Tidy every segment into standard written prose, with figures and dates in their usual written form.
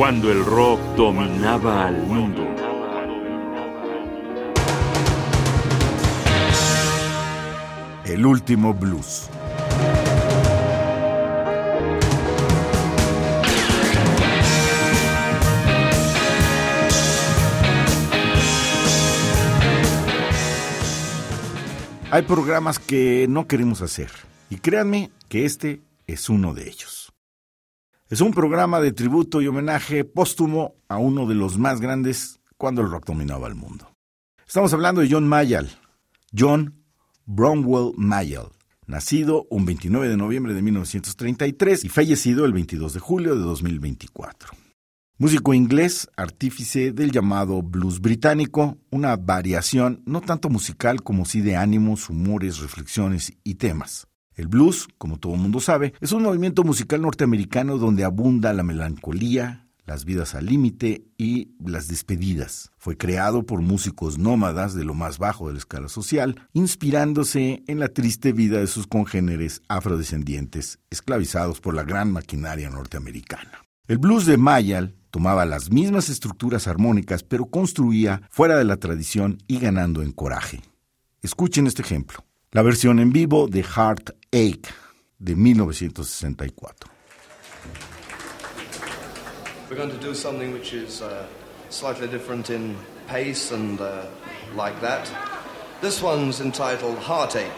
cuando el rock dominaba al mundo. El último blues. Hay programas que no queremos hacer, y créanme que este es uno de ellos. Es un programa de tributo y homenaje póstumo a uno de los más grandes cuando el rock dominaba el mundo. Estamos hablando de John Mayall, John Bromwell Mayall, nacido un 29 de noviembre de 1933 y fallecido el 22 de julio de 2024. Músico inglés, artífice del llamado blues británico, una variación no tanto musical como sí de ánimos, humores, reflexiones y temas. El blues, como todo mundo sabe, es un movimiento musical norteamericano donde abunda la melancolía, las vidas al límite y las despedidas. Fue creado por músicos nómadas de lo más bajo de la escala social, inspirándose en la triste vida de sus congéneres afrodescendientes, esclavizados por la gran maquinaria norteamericana. El blues de Mayall tomaba las mismas estructuras armónicas, pero construía fuera de la tradición y ganando en coraje. Escuchen este ejemplo, la versión en vivo de Heartache de 1964. We're going to do something which is slightly different in pace and like that. This one's entitled Heartache.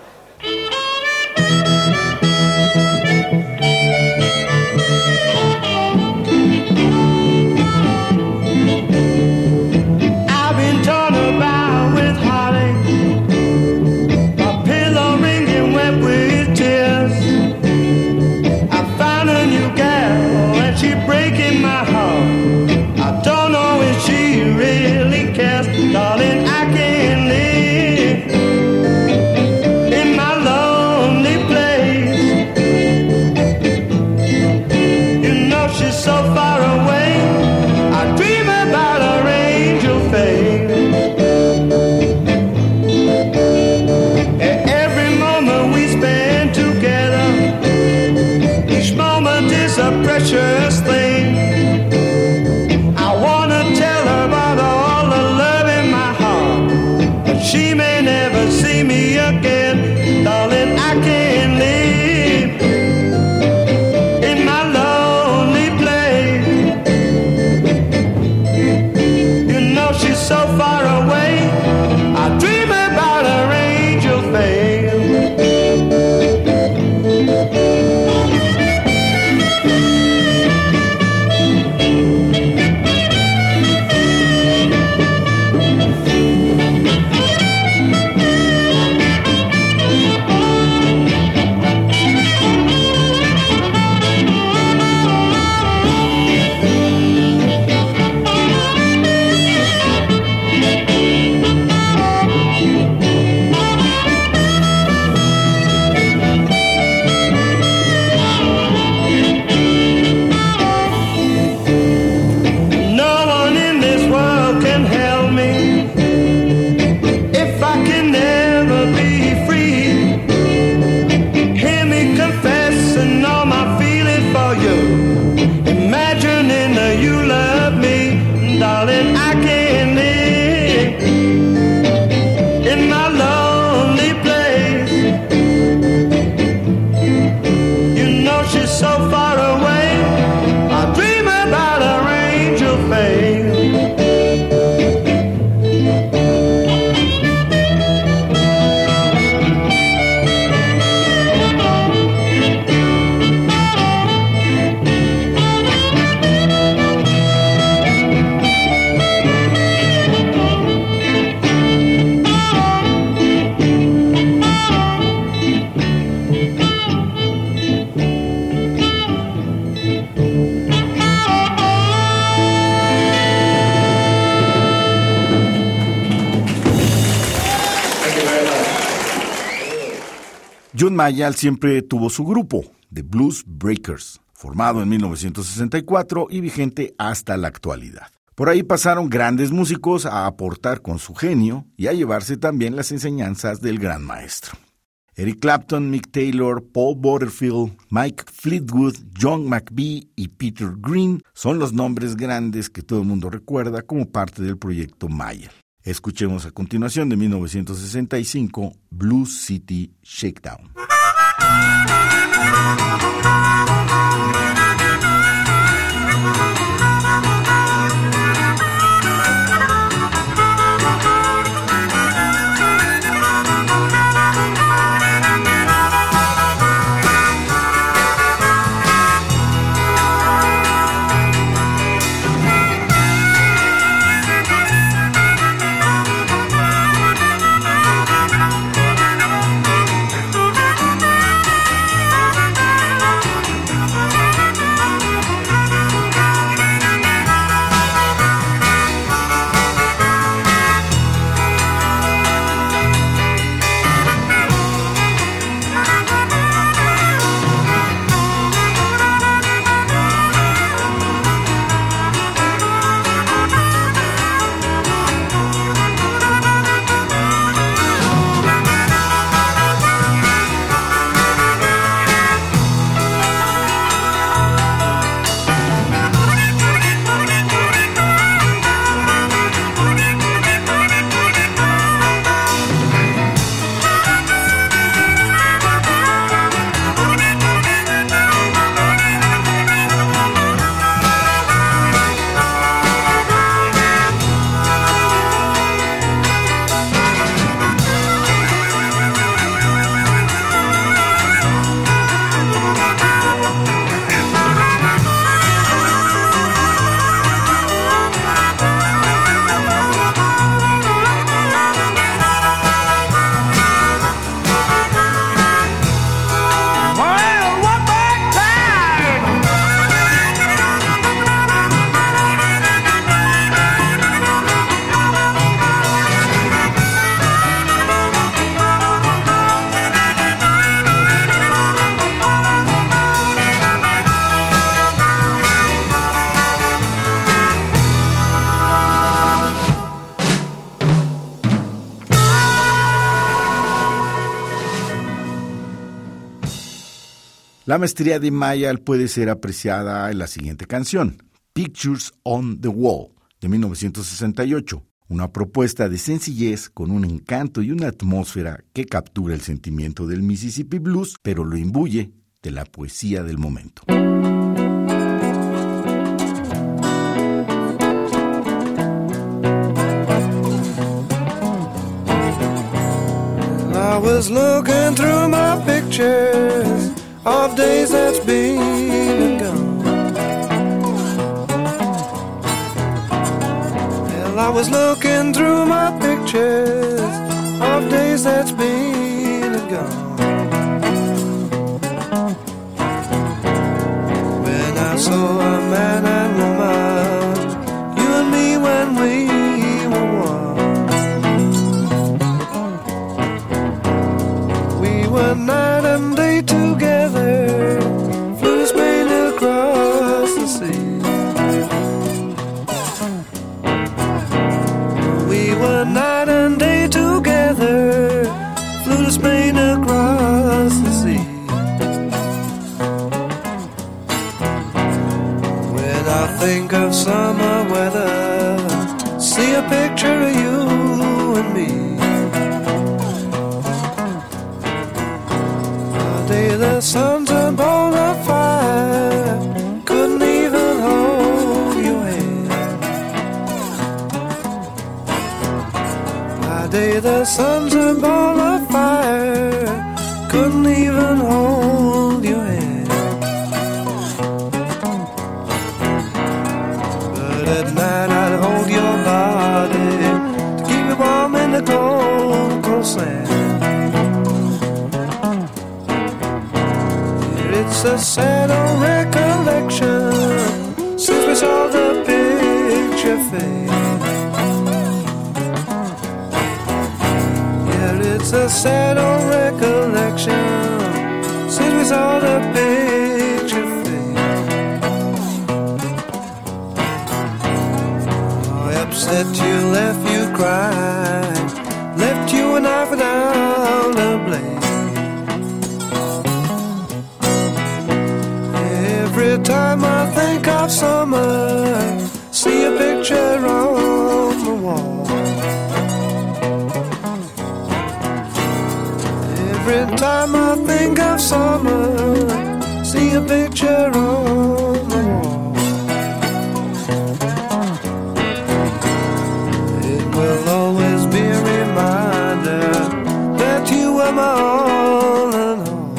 John Mayall siempre tuvo su grupo, The Blues Breakers, formado en 1964 y vigente hasta la actualidad. Por ahí pasaron grandes músicos a aportar con su genio y a llevarse también las enseñanzas del gran maestro. Eric Clapton, Mick Taylor, Paul Butterfield, Mike Fleetwood, John McVie y Peter Green son los nombres grandes que todo el mundo recuerda como parte del proyecto Mayall. Escuchemos a continuación de 1965 Blues City Shakedown. La maestría de Mayall puede ser apreciada en la siguiente canción, Pictures on the Wall, de 1968, una propuesta de sencillez con un encanto y una atmósfera que captura el sentimiento del Mississippi Blues, pero lo imbuye de la poesía del momento. I was looking through my pictures of days that's been and gone. Well, I was looking through my pictures of days that's been and gone. When I saw a man and woman, you and me when we were one. We were night and day together, flew to Spain across the sea. We were night and day together, flew to Spain across the sea. When I think of summer weather, see a picture of you and me. The sun's a ball of fire, couldn't even hold your hand. By day the sun's a ball of fire, couldn't even hold your hand. But at night I'd hold your body to keep it warm in the cold, cold sand. It's a sad old recollection since we saw the picture fade. Yeah, it's a sad old recollection since we saw the picture fade. Oh, upset you, left you crying, left you and I without a blame. Every time I think of summer, see a picture on the wall. Every time I think of summer, see a picture on the wall. It will always be a reminder that you were my all and all.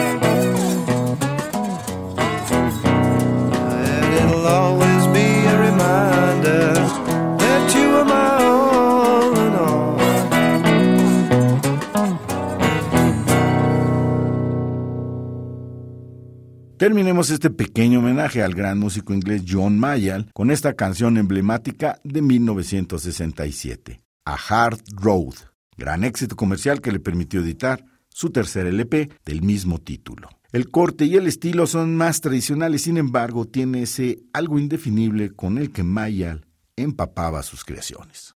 And it'll always be a reminder that you were my all and all. Terminemos este pequeño homenaje al gran músico inglés John Mayall con esta canción emblemática de 1967, A Hard Road, gran éxito comercial que le permitió editar su tercer LP del mismo título. El corte y el estilo son más tradicionales, sin embargo, tiene ese algo indefinible con el que Mayall empapaba sus creaciones.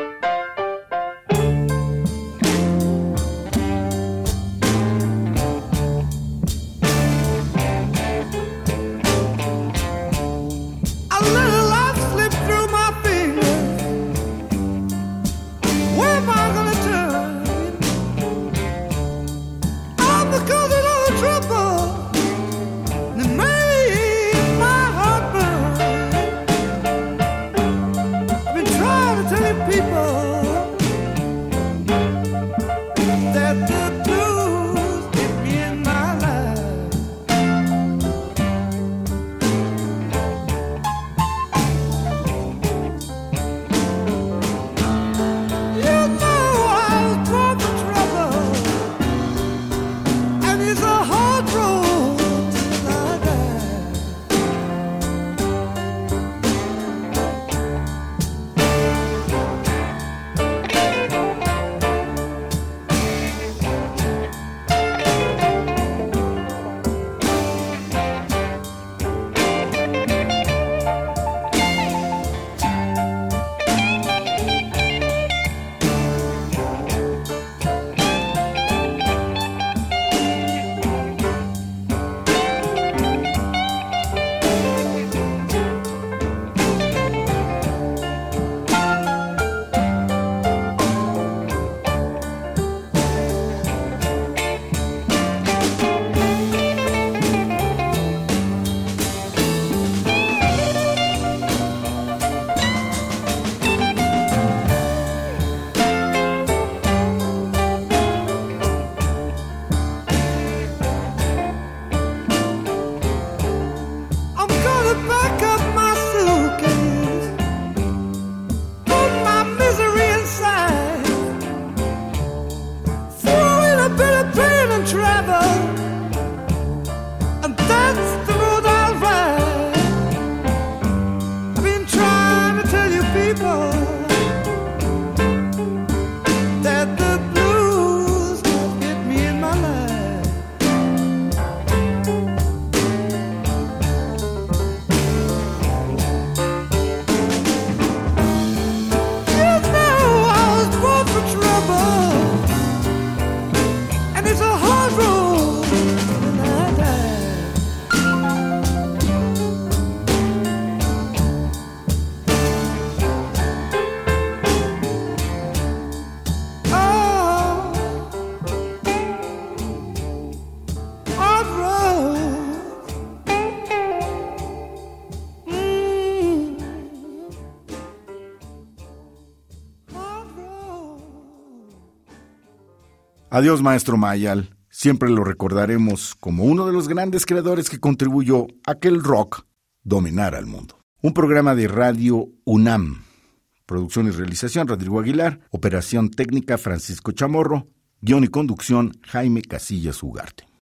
Adiós, maestro Mayall. Siempre lo recordaremos como uno de los grandes creadores que contribuyó a que el rock dominara el mundo. Un programa de Radio UNAM. Producción y realización, Rodrigo Aguilar. Operación técnica, Francisco Chamorro. Guión y conducción, Jaime Casillas Ugarte.